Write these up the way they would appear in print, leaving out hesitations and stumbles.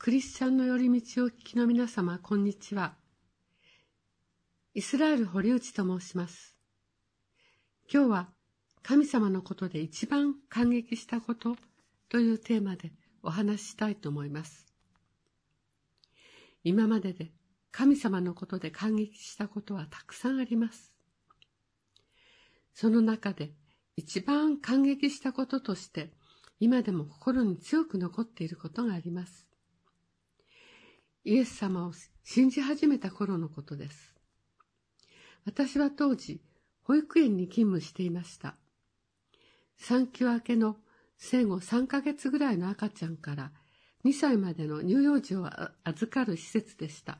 クリスチャンの寄り道を聞きの皆様、こんにちは。イスラエル堀内と申します。今日は神様のことで一番感激したことというテーマでお話ししたいと思います。今までで神様のことで感激したことはたくさんあります。その中で一番感激したこととして今でも心に強く残っていることがあります。イエス様を信じ始めた頃のことです。私は当時保育園に勤務していました。産休明けの生後3ヶ月ぐらいの赤ちゃんから2歳までの乳幼児を預かる施設でした。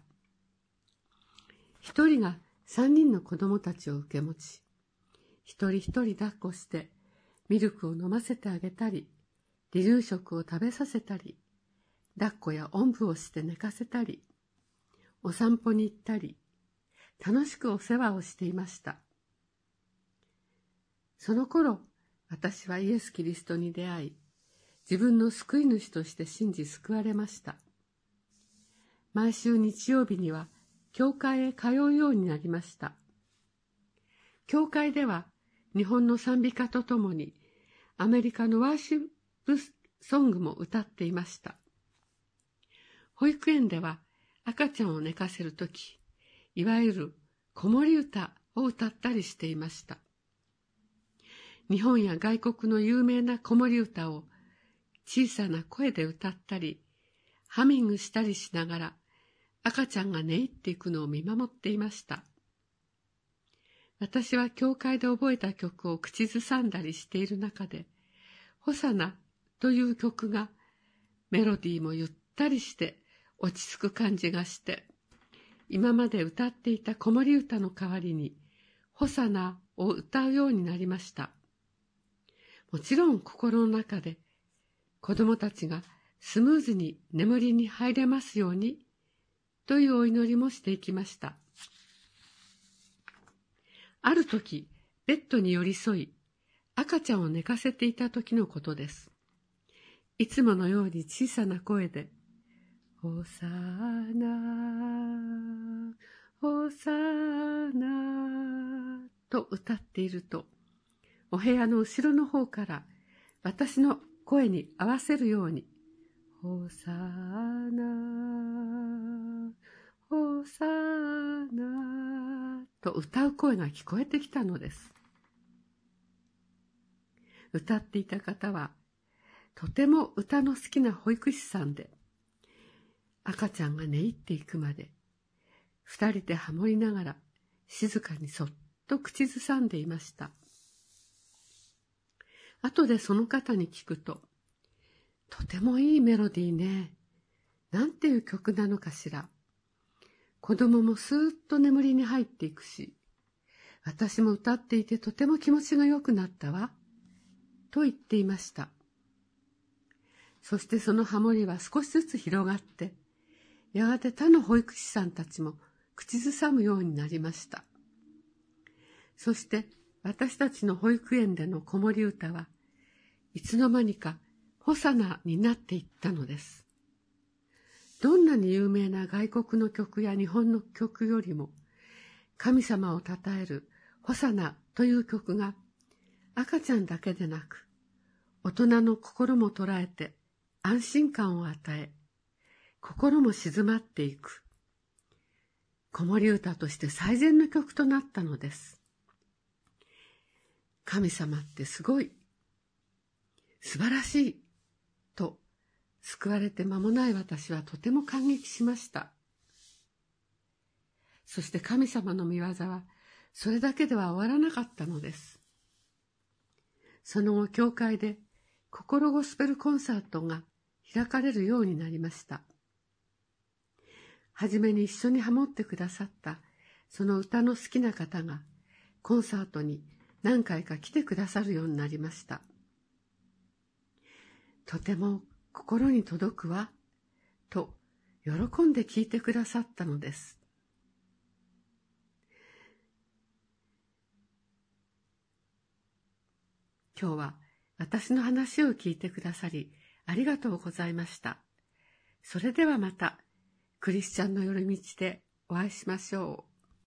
一人が3人の子供たちを受け持ち、一人一人抱っこしてミルクを飲ませてあげたり、離乳食を食べさせたり、抱っこやおんぶをして寝かせたり、お散歩に行ったり、楽しくお世話をしていました。その頃、私はイエス・キリストに出会い、自分の救い主として信じ救われました。毎週日曜日には、教会へ通うようになりました。教会では、日本の賛美歌とともに、アメリカのワーシップソングも歌っていました。保育園では赤ちゃんを寝かせるとき、いわゆる子守歌を歌ったりしていました。日本や外国の有名な子守歌を小さな声で歌ったり、ハミングしたりしながら赤ちゃんが寝入っていくのを見守っていました。私は教会で覚えた曲を口ずさんだりしている中で、ホサナという曲がメロディーもゆったりして落ち着く感じがして、今まで歌っていた子守歌の代わりにホサナを歌うようになりました。もちろん心の中で子供たちがスムーズに眠りに入れますようにというお祈りもしていきました。ある時、ベッドに寄り添い、赤ちゃんを寝かせていた時のことです。いつものように小さな声で、ホサナ、ホサナと歌っていると、お部屋の後ろの方から私の声に合わせるように、ホサナ、ホサナと歌う声が聞こえてきたのです。歌っていた方は、とても歌の好きな保育士さんで、赤ちゃんが寝入っていくまで、二人でハモりながら静かにそっと口ずさんでいました。後でその方に聞くと、とてもいいメロディーね。なんていう曲なのかしら。子供もスーッと眠りに入っていくし、私も歌っていてとても気持ちが良くなったわ。と言っていました。そしてそのハモリは少しずつ広がって、やがて他の保育士さんたちも口ずさむようになりました。そして私たちの保育園での子守歌はいつの間にかホサナになっていったのです。どんなに有名な外国の曲や日本の曲よりも神様を称えるホサナという曲が赤ちゃんだけでなく大人の心も捉えて安心感を与え、心も静まっていく子守歌として最善の曲となったのです。神様ってすごい、素晴らしいと救われて間もない私はとても感激しました。そして神様の御業はそれだけでは終わらなかったのです。その後教会で心ゴスペルコンサートが開かれるようになりました。はじめに一緒にハモってくださったその歌の好きな方がコンサートに何回か来てくださるようになりました。とても心に届くわと喜んで聞いてくださったのです。今日は私の話を聞いてくださりありがとうございました。 それではまた、クリスチャンの寄り道でお会いしましょう。